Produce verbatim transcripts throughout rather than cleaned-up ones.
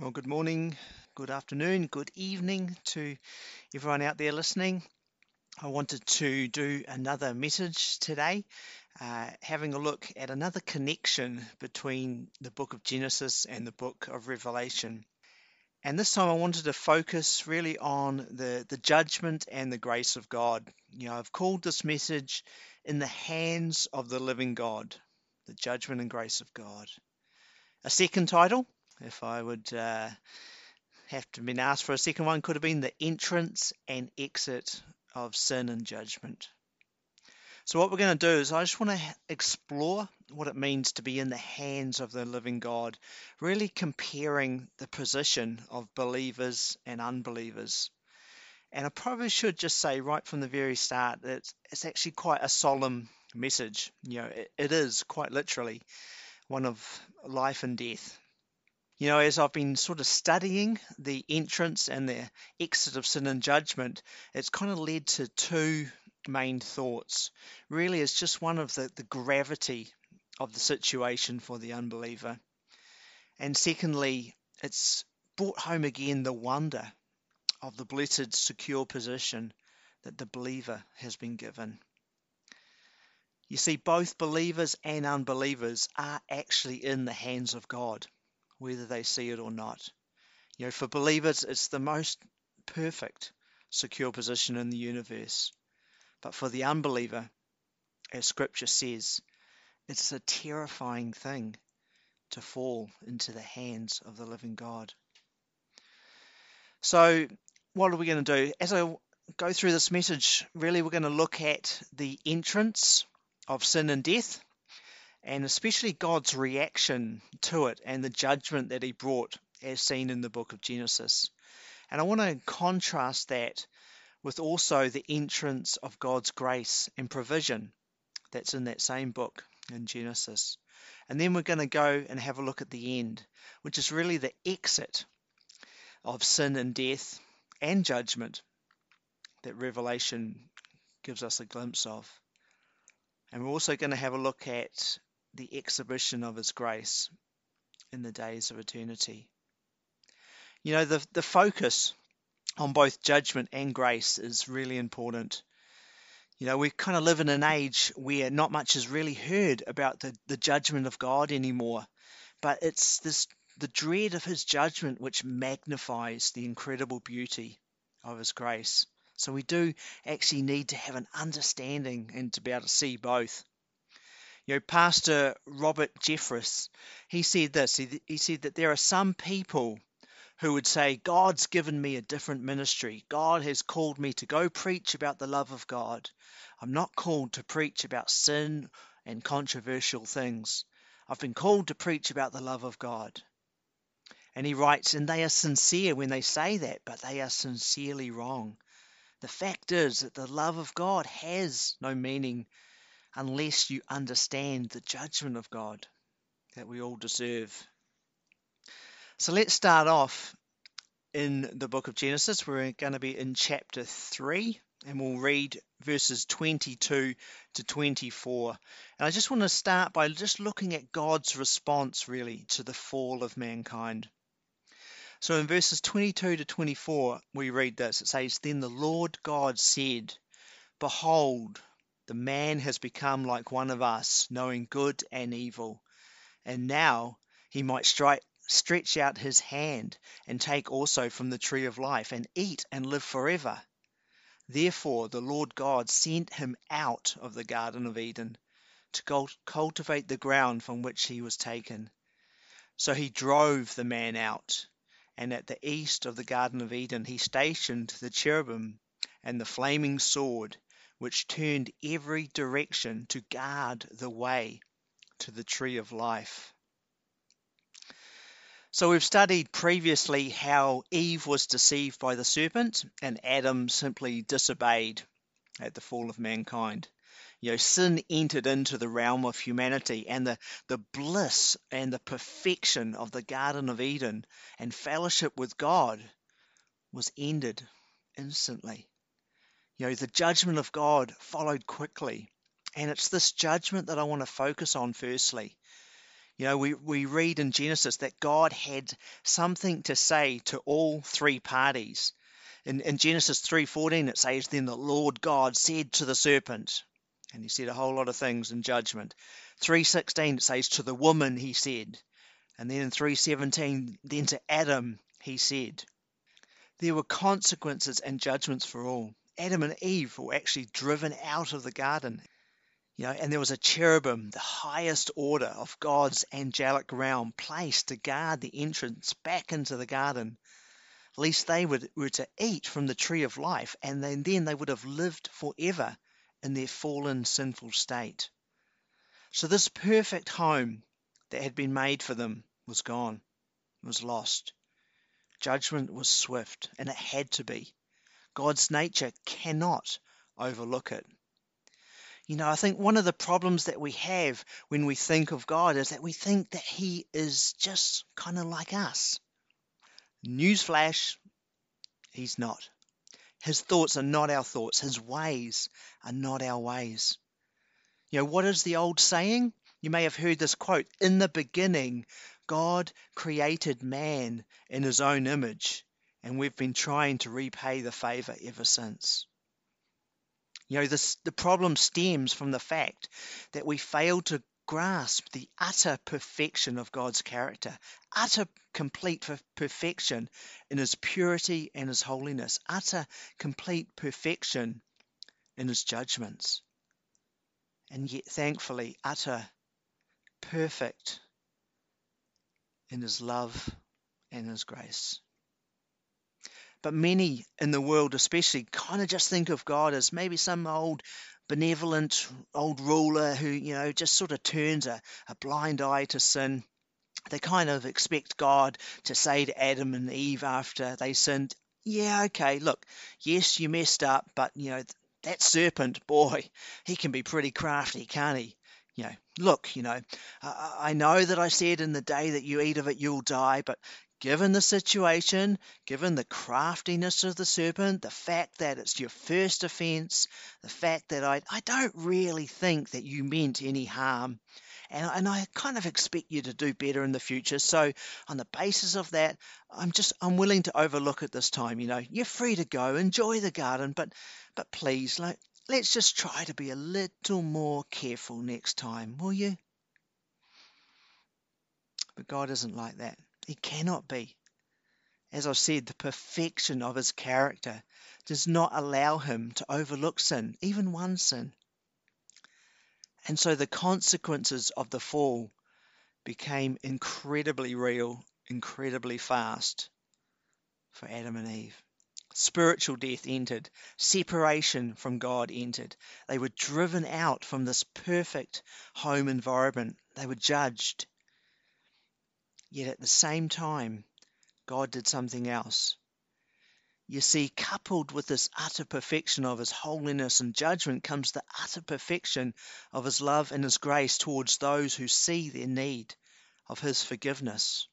Well, good morning, good afternoon, good evening to everyone out there listening. I wanted to do another message today, uh, having a look at another connection between the book of Genesis and the book of Revelation. And this time I wanted to focus really on the, the judgment and the grace of God. You know, I've called this message In the Hands of the Living God, the judgment and grace of God. A second title, if I would uh, have to been asked for a second one, could have been the entrance and exit of sin and judgment. So what we're going to do is I just want to explore what it means to be in the hands of the living God, really comparing the position of believers and unbelievers. And I probably should just say right from the very start that it's, it's actually quite a solemn message. You know, it, it is quite literally one of life and death. You know, as I've been sort of studying the entrance and the exit of sin and judgment, it's kind of led to two main thoughts. Really, it's just one of the, the gravity of the situation for the unbeliever. And secondly, it's brought home again the wonder of the blessed, secure position that the believer has been given. You see, both believers and unbelievers are actually in the hands of God, whether they see it or not. You know, for believers, it's the most perfect, secure position in the universe. But for the unbeliever, as Scripture says, it's a terrifying thing to fall into the hands of the living God. So, what are we going to do? As I go through this message, really we're going to look at the entrance of sin and death, and especially God's reaction to it and the judgment that he brought as seen in the book of Genesis. And I want to contrast that with also the entrance of God's grace and provision that's in that same book in Genesis. And then we're going to go and have a look at the end, which is really the exit of sin and death and judgment that Revelation gives us a glimpse of. And we're also going to have a look at the exhibition of his grace in the days of eternity. You know, the, the focus on both judgment and grace is really important. You know, we kind of live in an age where not much is really heard about the, the judgment of God anymore, but it's this the dread of his judgment which magnifies the incredible beauty of his grace. So we do actually need to have an understanding and to be able to see both. You know, Pastor Robert Jeffress, he said this, he, he said that there are some people who would say, God's given me a different ministry. God has called me to go preach about the love of God. I'm not called to preach about sin and controversial things. I've been called to preach about the love of God. And he writes, and they are sincere when they say that, but they are sincerely wrong. The fact is that the love of God has no meaning unless you understand the judgment of God that we all deserve. So let's start off in the book of Genesis. We're going to be in chapter three, and we'll read verses twenty-two to twenty-four. And I just want to start by just looking at God's response really to the fall of mankind. So in verses twenty-two to twenty-four, we read this. It says, Then the Lord God said, Behold, the man has become like one of us, knowing good and evil. And now he might strike stretch out his hand and take also from the tree of life and eat and live forever. Therefore the Lord God sent him out of the Garden of Eden to cultivate the ground from which he was taken. So he drove the man out, and at the east of the Garden of Eden he stationed the cherubim and the flaming sword, which turned every direction to guard the way to the tree of life. So we've studied previously how Eve was deceived by the serpent and Adam simply disobeyed at the fall of mankind. You know, sin entered into the realm of humanity, and the, the bliss and the perfection of the Garden of Eden and fellowship with God was ended instantly. You know, the judgment of God followed quickly, and it's this judgment that I want to focus on firstly. You know, we, we read in Genesis that God had something to say to all three parties. In, in Genesis three fourteen, it says, "Then the Lord God said to the serpent," and he said a whole lot of things in judgment. three sixteen, it says, "To the woman he said." And then in three seventeen, "Then to Adam he said." There were consequences and judgments for all. Adam and Eve were actually driven out of the garden. You know, and there was a cherubim, the highest order of God's angelic realm, placed to guard the entrance back into the garden, lest they would, were to eat from the tree of life, and then, then they would have lived forever in their fallen, sinful state. So this perfect home that had been made for them was gone, was lost. Judgment was swift, and it had to be. God's nature cannot overlook it. You know, I think one of the problems that we have when we think of God is that we think that he is just kind of like us. Newsflash, he's not. His thoughts are not our thoughts. His ways are not our ways. You know, what is the old saying? You may have heard this quote: "In the beginning, God created man in his own image, and we've been trying to repay the favor ever since." You know, this, the problem stems from the fact that we fail to grasp the utter perfection of God's character, utter complete perfection in his purity and his holiness, utter complete perfection in his judgments, and yet thankfully utter perfect in his love and his grace. But many in the world especially kind of just think of God as maybe some old benevolent old ruler who, you know, just sort of turns a, a blind eye to sin. They kind of expect God to say to Adam and Eve after they sinned, "Yeah, okay, look, yes, you messed up, but, you know, that serpent, boy, he can be pretty crafty, can't he? You know, look, you know, I, I know that I said in the day that you eat of it, you'll die, but given the situation, given the craftiness of the serpent, the fact that it's your first offense, the fact that I, I don't really think that you meant any harm, and, and I kind of expect you to do better in the future. So on the basis of that, I'm just, I'm willing to overlook it this time. You know, you're free to go, enjoy the garden, but, but please, like, let's just try to be a little more careful next time, will you?" But God isn't like that. He cannot be. As I've said, the perfection of his character does not allow him to overlook sin, even one sin. And so the consequences of the fall became incredibly real, incredibly fast for Adam and Eve. Spiritual death entered. Separation from God entered. They were driven out from this perfect home environment. They were judged. Yet at the same time, God did something else. You see, coupled with this utter perfection of his holiness and judgment comes the utter perfection of his love and his grace towards those who see their need of his forgiveness.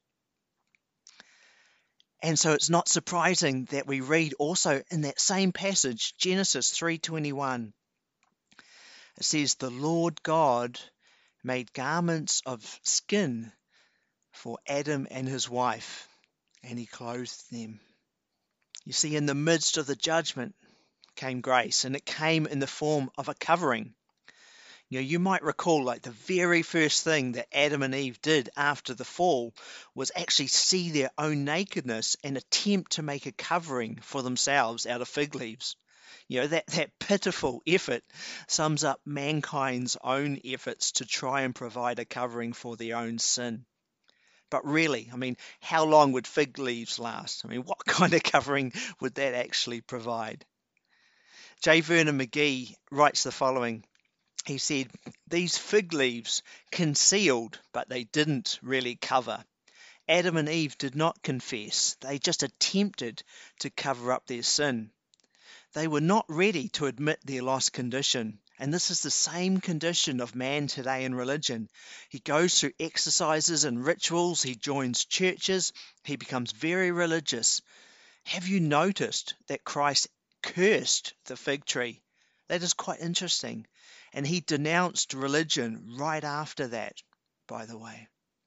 And so it's not surprising that we read also in that same passage, Genesis three twenty-one, it says, "The Lord God made garments of skin for Adam and his wife, and he clothed them." You see, in the midst of the judgment came grace, and it came in the form of a covering. You know, you might recall, like, the very first thing that Adam and Eve did after the fall was actually see their own nakedness and attempt to make a covering for themselves out of fig leaves. You know, that, that pitiful effort sums up mankind's own efforts to try and provide a covering for their own sin. But really, I mean, how long would fig leaves last? I mean, what kind of covering would that actually provide? J. Vernon McGee writes the following. He said, "These fig leaves concealed, but they didn't really cover. Adam and Eve did not confess. They just attempted to cover up their sin. They were not ready to admit their lost condition. And this is the same condition of man today in religion. He goes through exercises and rituals. He joins churches. He becomes very religious. Have you noticed that Christ cursed the fig tree? That is quite interesting. And he denounced religion right after that, by the way.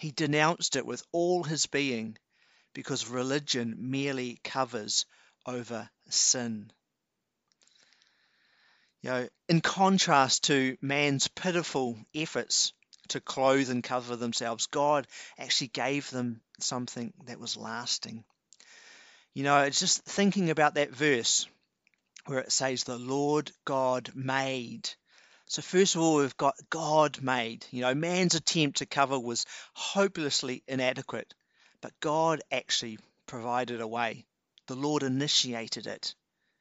He denounced it with all his being because religion merely covers over sin. You know, in contrast to man's pitiful efforts to clothe and cover themselves, God actually gave them something that was lasting. You know, it's just thinking about that verse where it says the Lord God made. So first of all, we've got God made. You know, man's attempt to cover was hopelessly inadequate, but God actually provided a way. The Lord initiated it.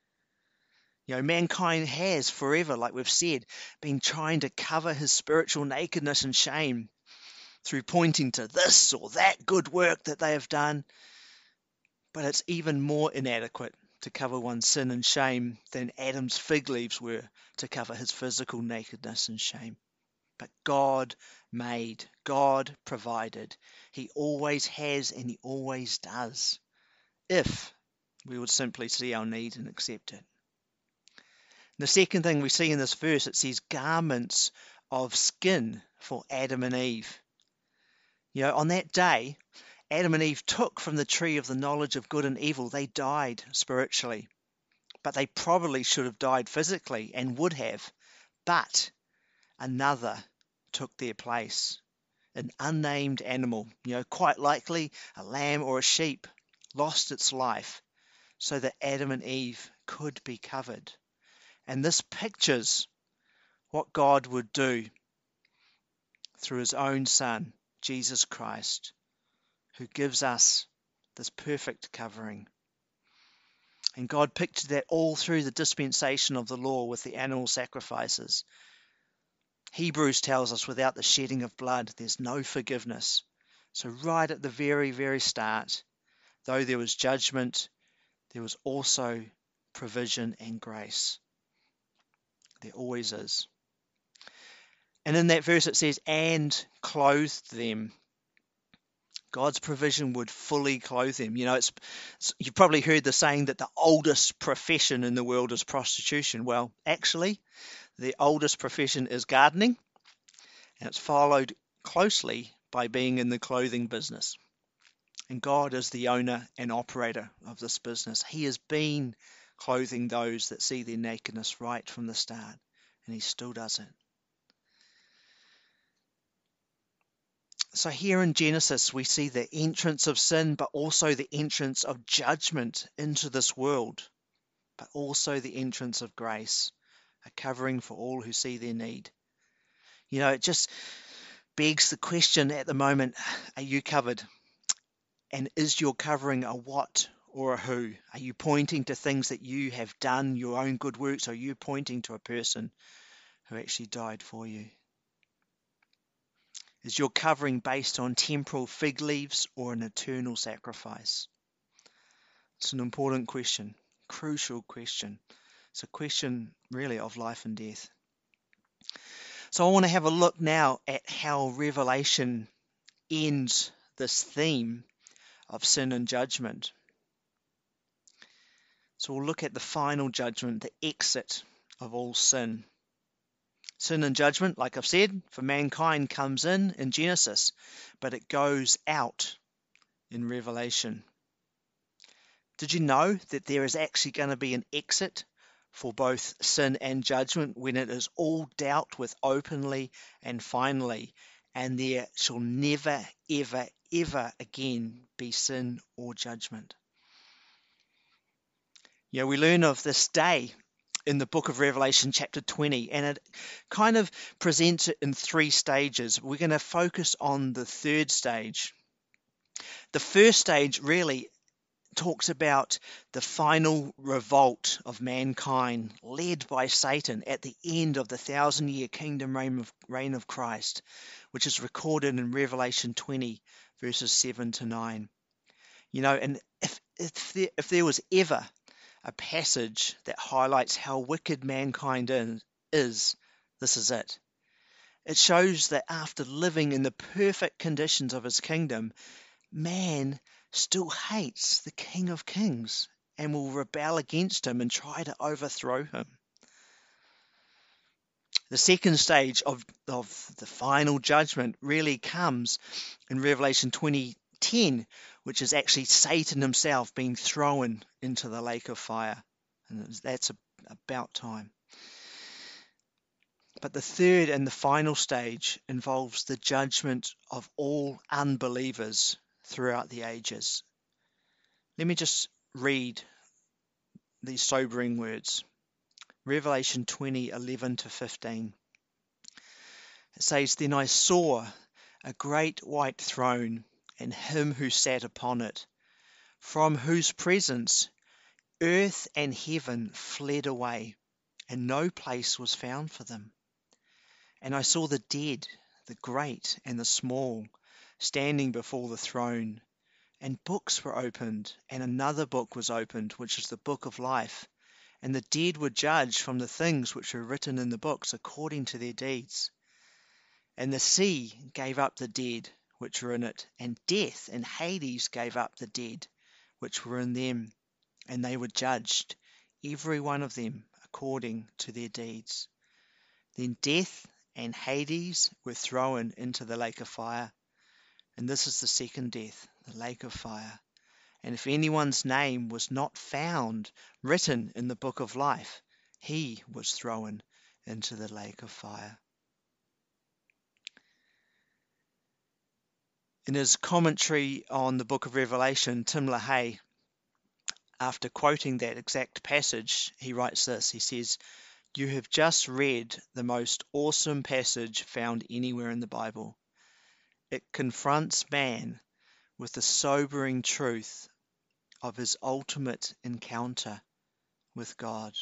You know, mankind has forever, like we've said, been trying to cover his spiritual nakedness and shame through pointing to this or that good work that they have done. But it's even more inadequate to cover one's sin and shame than Adam's fig leaves were to cover his physical nakedness and shame. But God made, God provided. He always has and he always does, if we would simply see our need and accept it. The second thing we see in this verse, it says garments of skin for Adam and Eve. You know, on that day, Adam and Eve took from the tree of the knowledge of good and evil. They died spiritually, but they probably should have died physically and would have. But another took their place, an unnamed animal, you know, quite likely a lamb or a sheep, lost its life so that Adam and Eve could be covered. And this pictures what God would do through his own Son, Jesus Christ, who gives us this perfect covering. And God pictured that all through the dispensation of the law with the animal sacrifices. Hebrews tells us without the shedding of blood, there's no forgiveness. So right at the very, very start, though there was judgment, there was also provision and grace. There always is. And in that verse it says, and clothed them. God's provision would fully clothe them. You know, it's, it's you've probably heard the saying that the oldest profession in the world is prostitution. Well, actually, the oldest profession is gardening, and it's followed closely by being in the clothing business. And God is the owner and operator of this business. He has been clothing those that see their nakedness right from the start, and he still does it. So here in Genesis, we see the entrance of sin, but also the entrance of judgment into this world, but also the entrance of grace, a covering for all who see their need. You know, it just begs the question at the moment, are you covered? And is your covering a what or a who? Are you pointing to things that you have done, your own good works? Or are you pointing to a person who actually died for you? Is your covering based on temporal fig leaves or an eternal sacrifice? It's an important question, crucial question. It's a question really of life and death. So I want to have a look now at how Revelation ends this theme of sin and judgment. So we'll look at the final judgment, the exit of all sin. Sin and judgment, like I've said, for mankind comes in in Genesis, but it goes out in Revelation. Did you know that there is actually going to be an exit for both sin and judgment when it is all dealt with openly and finally, and there shall never, ever, ever again be sin or judgment? You know, we learn of this day in the book of Revelation chapter twenty, and it kind of presents it in three stages. We're going to focus on the third stage. The first stage really talks about the final revolt of mankind led by Satan at the end of the thousand year kingdom reign of, reign of Christ, which is recorded in Revelation twenty verses seven to nine. You know, and if, if, there, if there was ever a passage that highlights how wicked mankind is, this is it. It shows that after living in the perfect conditions of his kingdom, man still hates the King of Kings and will rebel against him and try to overthrow him. The second stage of, of the final judgment really comes in Revelation twenty ten, which is actually Satan himself being thrown into the lake of fire. And that's a, about time. But the third and the final stage involves the judgment of all unbelievers throughout the ages. Let me just read these sobering words. Revelation twenty, eleven to fifteen. It says, "Then I saw a great white throne and him who sat upon it, from whose presence earth and heaven fled away, and no place was found for them. And I saw the dead, the great and the small, standing before the throne, and books were opened, and another book was opened, which is the book of life. And the dead were judged from the things which were written in the books according to their deeds. And the sea gave up the dead which were in it, and death and Hades gave up the dead which were in them, and they were judged, every one of them according to their deeds. Then death and Hades were thrown into the lake of fire, and this is the second death, the lake of fire. And if anyone's name was not found written in the book of life, he was thrown into the lake of fire." In his commentary on the book of Revelation, Tim LaHaye, after quoting that exact passage, he writes this. He says, "You have just read the most awesome passage found anywhere in the Bible. It confronts man with the sobering truth of his ultimate encounter with God."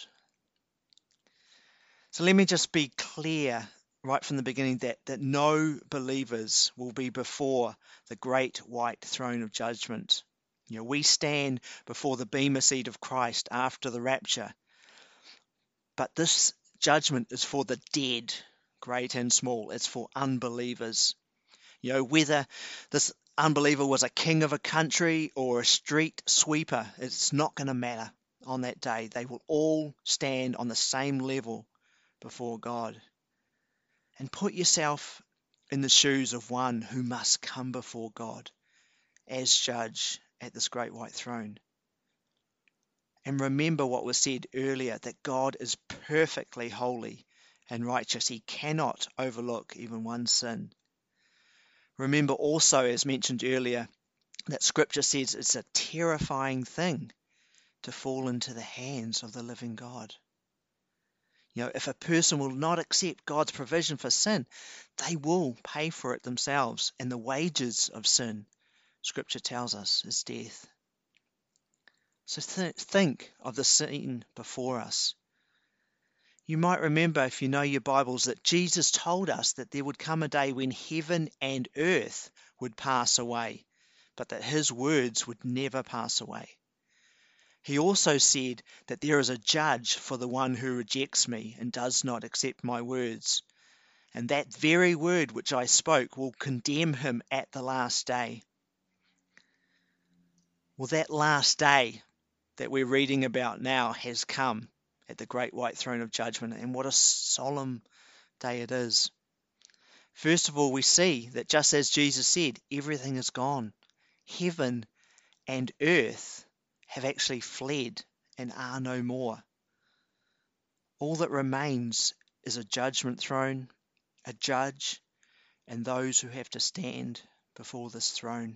So let me just be clear right from the beginning that, that no believers will be before the great white throne of judgment. You know, we stand before the bema seat of Christ after the rapture. But this judgment is for the dead, great and small. It's for unbelievers. You know, whether this unbeliever was a king of a country or a street sweeper, it's not going to matter on that day. They will all stand on the same level before God. And put yourself in the shoes of one who must come before God as judge at this great white throne. And remember what was said earlier, that God is perfectly holy and righteous. He cannot overlook even one sin. Remember also, as mentioned earlier, that Scripture says it's a terrifying thing to fall into the hands of the living God. You know, if a person will not accept God's provision for sin, they will pay for it themselves. And the wages of sin, Scripture tells us, is death. So th- think of the scene before us. You might remember, if you know your Bibles, that Jesus told us that there would come a day when heaven and earth would pass away, but that his words would never pass away. He also said that there is a judge for the one who rejects me and does not accept my words. And that very word which I spoke will condemn him at the last day. Well, that last day that we're reading about now has come at the great white throne of judgment. And what a solemn day it is. First of all, we see that just as Jesus said, everything is gone. Heaven and earth have actually fled and are no more. All that remains is a judgment throne, a judge, and those who have to stand before this throne.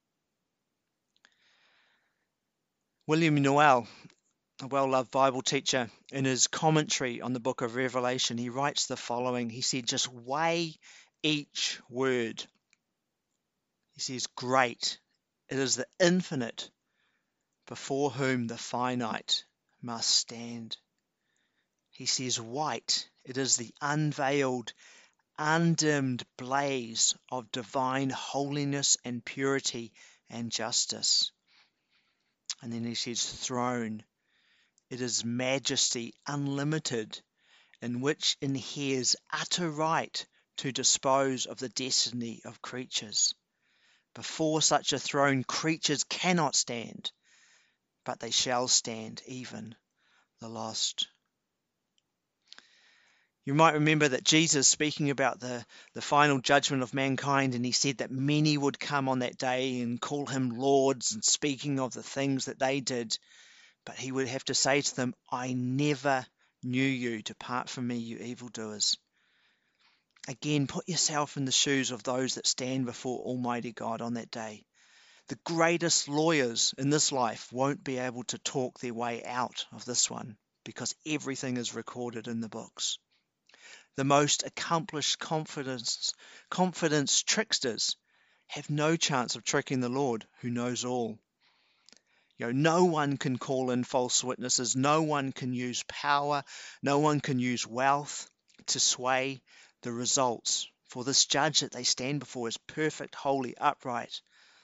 William Noel, a well-loved Bible teacher, in his commentary on the book of Revelation, he writes the following. He said, just weigh each word. He says, great. It is the infinite before whom the finite must stand. He says, white. It is the unveiled, undimmed blaze of divine holiness and purity and justice. And then he says, throne. It is majesty unlimited, in which inheres utter right to dispose of the destiny of creatures. Before such a throne, creatures cannot stand, but they shall stand, even the lost. You might remember that Jesus, speaking about the, the final judgment of mankind, and he said that many would come on that day and call him lords, and speaking of the things that they did. But he would have to say to them, I never knew you. Depart from me, you evildoers. Again, put yourself in the shoes of those that stand before Almighty God on that day. The greatest lawyers in this life won't be able to talk their way out of this one, because everything is recorded in the books. The most accomplished confidence, confidence tricksters have no chance of tricking the Lord, who knows all. You know, no one can call in false witnesses. No one can use power. No one can use wealth to sway the results. For this judge that they stand before is perfect, holy, upright.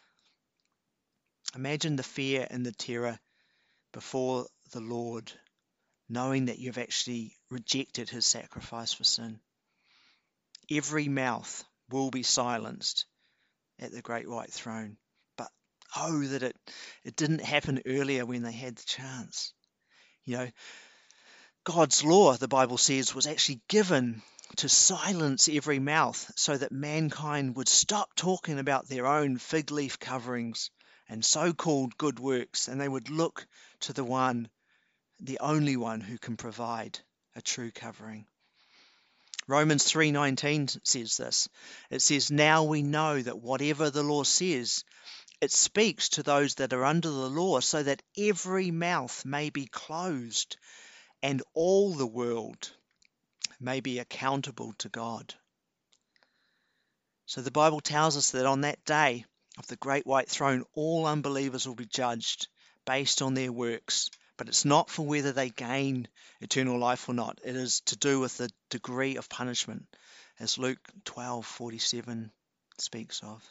Imagine the fear and the terror before the Lord, knowing that you've actually rejected his sacrifice for sin. Every mouth will be silenced at the great white throne. But oh, that it, it didn't happen earlier when they had the chance. You know, God's law, the Bible says, was actually given to silence every mouth so that mankind would stop talking about their own fig leaf coverings and so-called good works, and they would look to the one, the only one who can provide a true covering. Romans three nineteen says this. It says, now we know that whatever the law says, it speaks to those that are under the law, so that every mouth may be closed and all the world may be accountable to God. So the Bible tells us that on that day of the great white throne, all unbelievers will be judged based on their works. But it's not for whether they gain eternal life or not. It is to do with the degree of punishment, as Luke twelve forty-seven speaks of.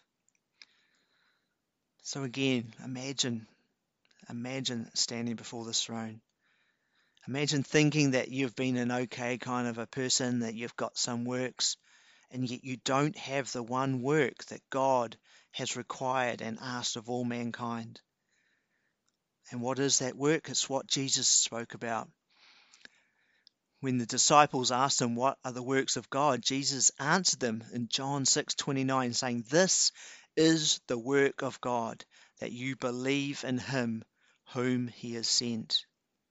So again, imagine, imagine standing before this throne. Imagine thinking that you've been an okay kind of a person, that you've got some works, and yet you don't have the one work that God has required and asked of all mankind. And what is that work? It's what Jesus spoke about. When the disciples asked him, what are the works of God? Jesus answered them in John six twenty-nine, saying, this is the work of God, that you believe in him whom he has sent.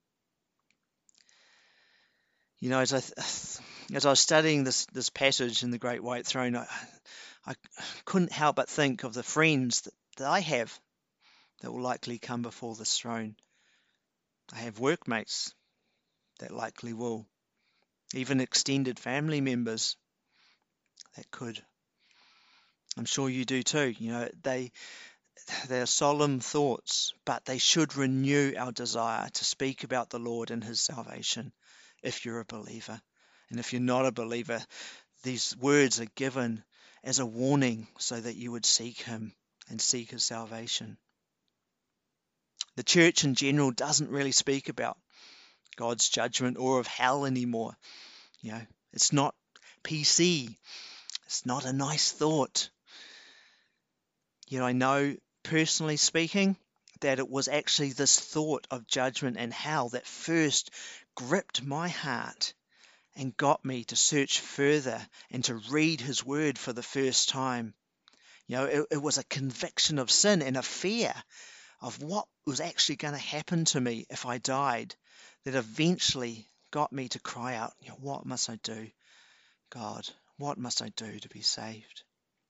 You know, as I, as I was studying this, this passage in the Great White Throne, I, I couldn't help but think of the friends that, that I have that will likely come before this throne. I have workmates that likely will. Even extended family members that could. I'm sure you do too. You know, they they are solemn thoughts, but they should renew our desire to speak about the Lord and his salvation if you're a believer. And if you're not a believer, these words are given as a warning so that you would seek him and seek his salvation. The church in general doesn't really speak about God's judgment or of hell anymore. You know, it's not P C. It's not a nice thought. You know, I know personally speaking that it was actually this thought of judgment and hell that first gripped my heart and got me to search further and to read his word for the first time. You know, it, it was a conviction of sin and a fear of what was actually going to happen to me if I died that eventually got me to cry out, you know, what must I do? God, what must I do to be saved?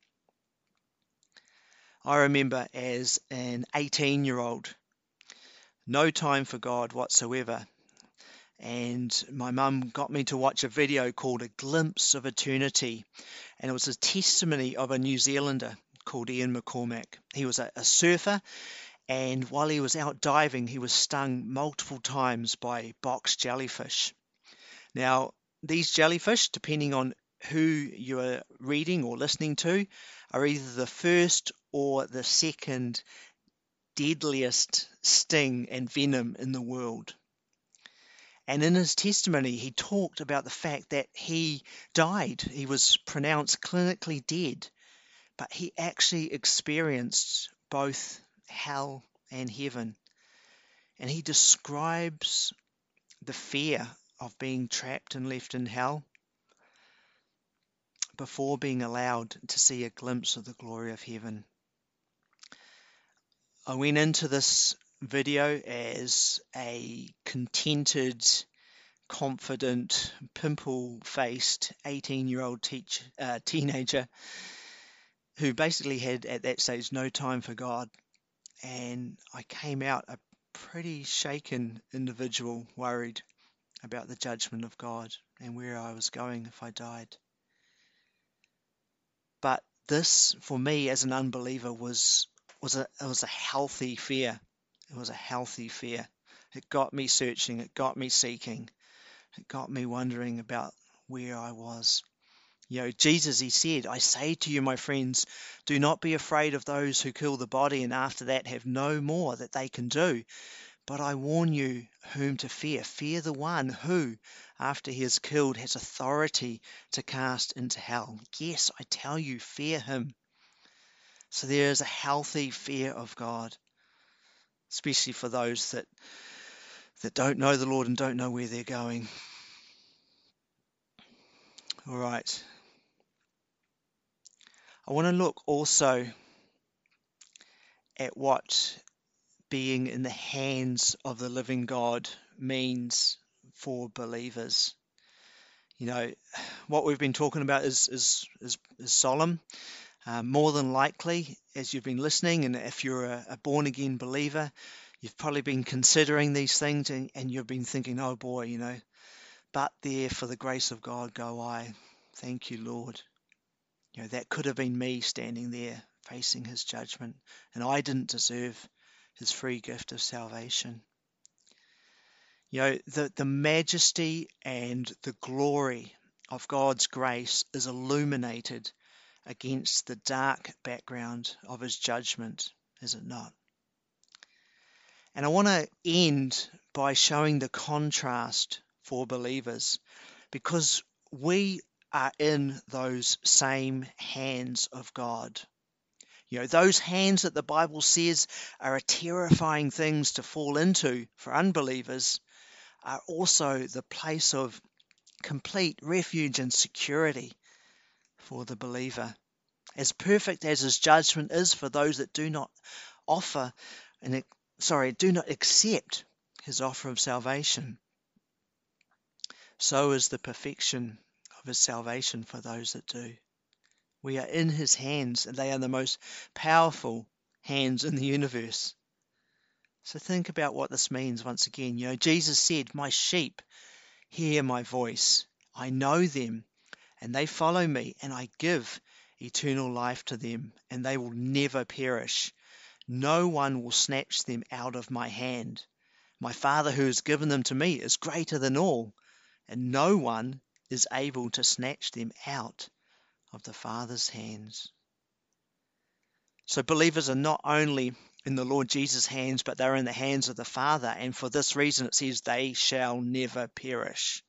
I remember as an eighteen-year-old, no time for God whatsoever. And my mum got me to watch a video called A Glimpse of Eternity. And it was a testimony of a New Zealander called Ian McCormack. He was a, a surfer, and while he was out diving, he was stung multiple times by box jellyfish. Now, these jellyfish, depending on who you are reading or listening to, are either the first or the second deadliest sting and venom in the world. And in his testimony, he talked about the fact that he died. He was pronounced clinically dead, but he actually experienced both hell and heaven. And he describes the fear of being trapped and left in hell. before being allowed to see a glimpse of the glory of heaven. I went into this video as a contented, confident, pimple-faced eighteen-year-old teach, uh, teenager who basically had at that stage no time for God. And I came out a pretty shaken individual, worried about the judgment of God and where I was going if I died. But this, for me as an unbeliever, was was a it was a healthy fear. It was a healthy fear. It got me searching. It got me seeking. It got me wondering about where I was. You know, Jesus, he said, I say to you, my friends, do not be afraid of those who kill the body and after that have no more that they can do. But I warn you whom to fear. Fear the one who, after he is killed, has authority to cast into hell. Yes, I tell you, fear him. So there is a healthy fear of God, especially for those that, that don't know the Lord and don't know where they're going. All right. I want to look also at what being in the hands of the living God means for believers. You know, what we've been talking about is is is, is solemn. Uh, more than likely, as you've been listening, and if you're a, a born-again believer, you've probably been considering these things, and, and you've been thinking, oh boy, you know, but there for the grace of God go I. Thank you, Lord. You know, that could have been me standing there facing his judgment, and I didn't deserve his free gift of salvation. You know, the, the majesty and the glory of God's grace is illuminated against the dark background of his judgment, is it not? And I want to end by showing the contrast for believers, because we are in those same hands of God. You know, those hands that the Bible says are a terrifying things to fall into for unbelievers are also the place of complete refuge and security for the believer. As perfect as his judgment is for those that do not offer and sorry, do not accept his offer of salvation, so is the perfection of his salvation for those that do. We are in his hands, and they are the most powerful hands in the universe. So think about what this means once again. You know, Jesus said, my sheep hear my voice. I know them, and they follow me, and I give eternal life to them, and they will never perish. No one will snatch them out of my hand. My Father who has given them to me is greater than all, and no one is able to snatch them out of the Father's hands. So believers are not only in the Lord Jesus' hands, but they're in the hands of the Father, and for this reason it says they shall never perish.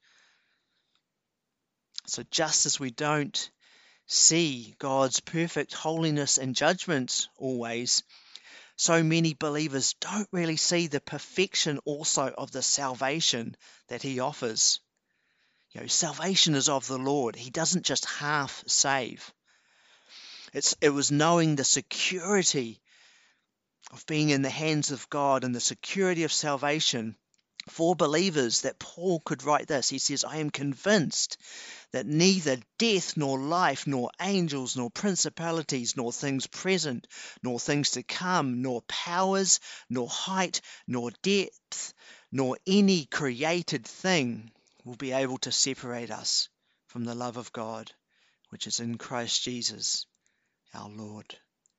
So just as we don't see God's perfect holiness and judgment always, so many believers don't really see the perfection also of the salvation that he offers. You know, salvation is of the Lord. He doesn't just half save. It's, it was knowing the security of being in the hands of God and the security of salvation for believers that Paul could write this. He says, I am convinced that neither death nor life, nor angels, nor principalities, nor things present, nor things to come, nor powers, nor height, nor depth, nor any created thing will be able to separate us from the love of God, which is in Christ Jesus, our Lord.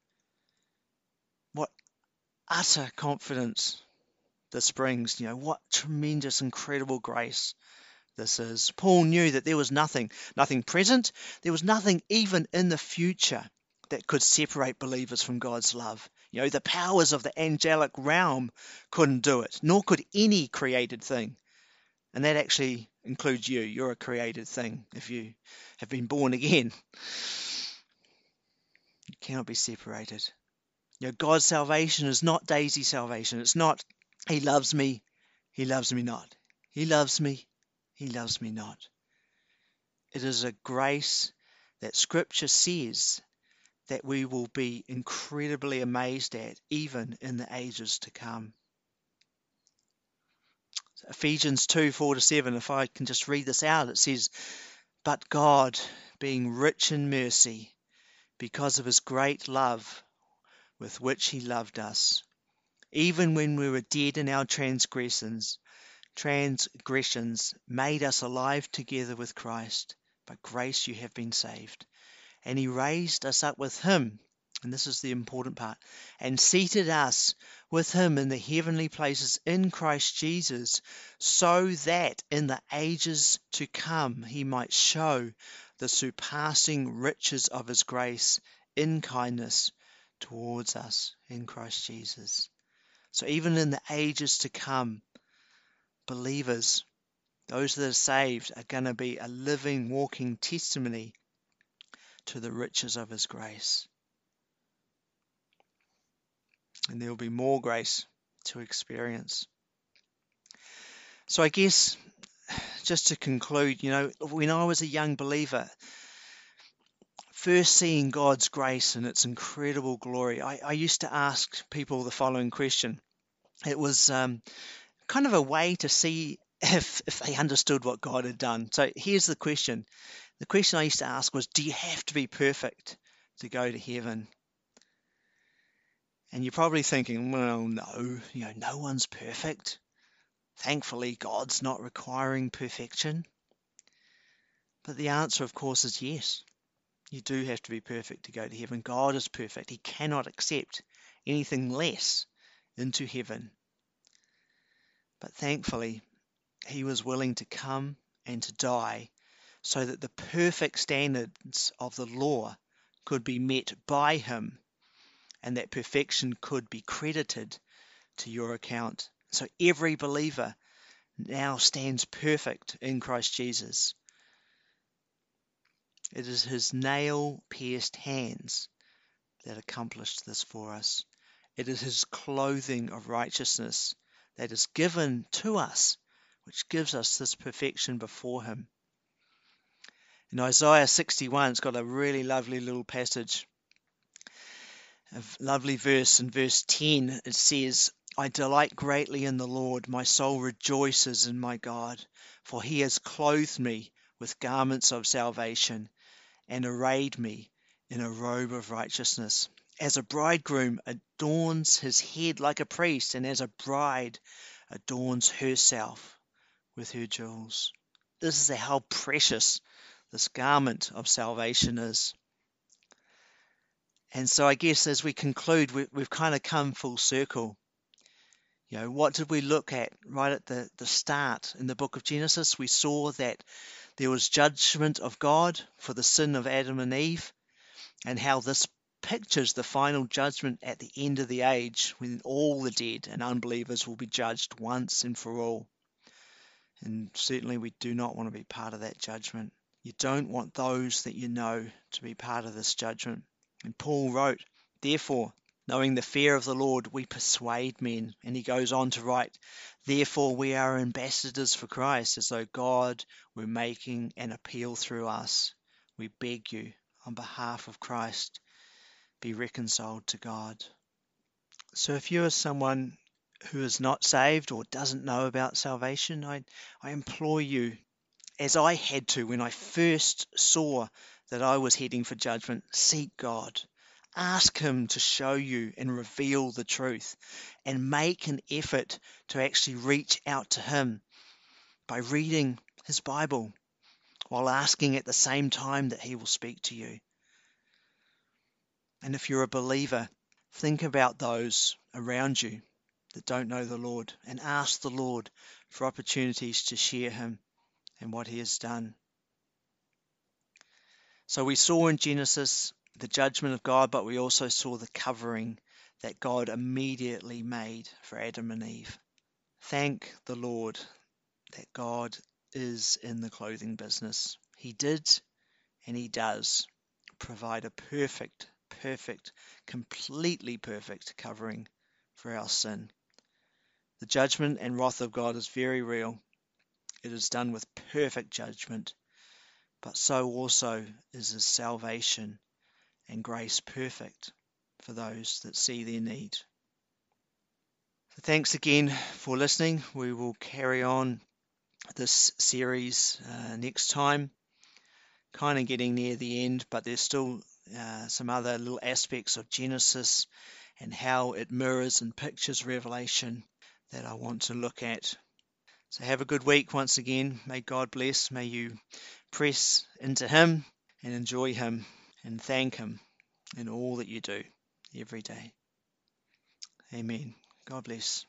What utter confidence this brings, you know, what tremendous, incredible grace this is. Paul knew that there was nothing, nothing present, there was nothing even in the future that could separate believers from God's love. You know, the powers of the angelic realm couldn't do it, nor could any created thing. And that actually includes you. You're a created thing if you have been born again. You cannot be separated. You know, God's salvation is not daisy salvation. It's not, he loves me, he loves me not. He loves me, he loves me not. It is a grace that Scripture says that we will be incredibly amazed at even in the ages to come. Ephesians two, four to seven, if I can just read this out, it says, "But God, being rich in mercy, because of his great love with which he loved us, even when we were dead in our transgressions, transgressions, made us alive together with Christ. By grace you have been saved. And he raised us up with him," and this is the important part, "and seated us with him in the heavenly places in Christ Jesus, so that in the ages to come he might show the surpassing riches of his grace in kindness towards us in Christ Jesus." So even in the ages to come, believers, those that are saved, are going to be a living, walking testimony to the riches of his grace. And there will be more grace to experience. So I guess, just to conclude, you know, when I was a young believer, first seeing God's grace and its incredible glory, I, I used to ask people the following question. It was um, kind of a way to see if, if they understood what God had done. So here's the question. The question I used to ask was, do you have to be perfect to go to heaven? And you're probably thinking, well, no, you know, no one's perfect. Thankfully, God's not requiring perfection. But the answer, of course, is yes. You do have to be perfect to go to heaven. God is perfect. He cannot accept anything less into heaven. But thankfully, he was willing to come and to die so that the perfect standards of the law could be met by him, and that perfection could be credited to your account. So every believer now stands perfect in Christ Jesus. It is his nail-pierced hands that accomplished this for us. It is his clothing of righteousness that is given to us, which gives us this perfection before him. In Isaiah sixty-one, it's got a really lovely little passage, a lovely verse. In verse ten, it says, "I delight greatly in the Lord. My soul rejoices in my God, for he has clothed me with garments of salvation and arrayed me in a robe of righteousness. As a bridegroom adorns his head like a priest, and as a bride adorns herself with her jewels." This is how precious this garment of salvation is. And so I guess as we conclude, we, we've kind of come full circle. You know, what did we look at right at the, the start in the book of Genesis? We saw that there was judgment of God for the sin of Adam and Eve, and how this pictures the final judgment at the end of the age, when all the dead and unbelievers will be judged once and for all. And certainly we do not want to be part of that judgment. You don't want those that you know to be part of this judgment. And Paul wrote, "Therefore, knowing the fear of the Lord, we persuade men." And he goes on to write, "Therefore we are ambassadors for Christ, as though God were making an appeal through us. We beg you, on behalf of Christ, be reconciled to God." So if you are someone who is not saved or doesn't know about salvation, I, I implore you, as I had to when I first saw that I was heading for judgment, seek God. Ask him to show you and reveal the truth, and make an effort to actually reach out to him by reading his Bible, while asking at the same time that he will speak to you. And if you're a believer, think about those around you that don't know the Lord, and ask the Lord for opportunities to share him and what he has done. So we saw in Genesis the judgment of God, but we also saw the covering that God immediately made for Adam and Eve. Thank the Lord that God is in the clothing business. He did and he does provide a perfect, perfect, completely perfect covering for our sin. The judgment and wrath of God is very real. It is done with perfect judgment, but so also is his salvation and grace perfect for those that see their need. So thanks again for listening. We will carry on this series uh, next time. Kind of getting near the end, but there's still uh, some other little aspects of Genesis and how it mirrors and pictures Revelation that I want to look at. So have a good week once again. May God bless. May you press into Him and enjoy Him and thank Him in all that you do every day. Amen. God bless.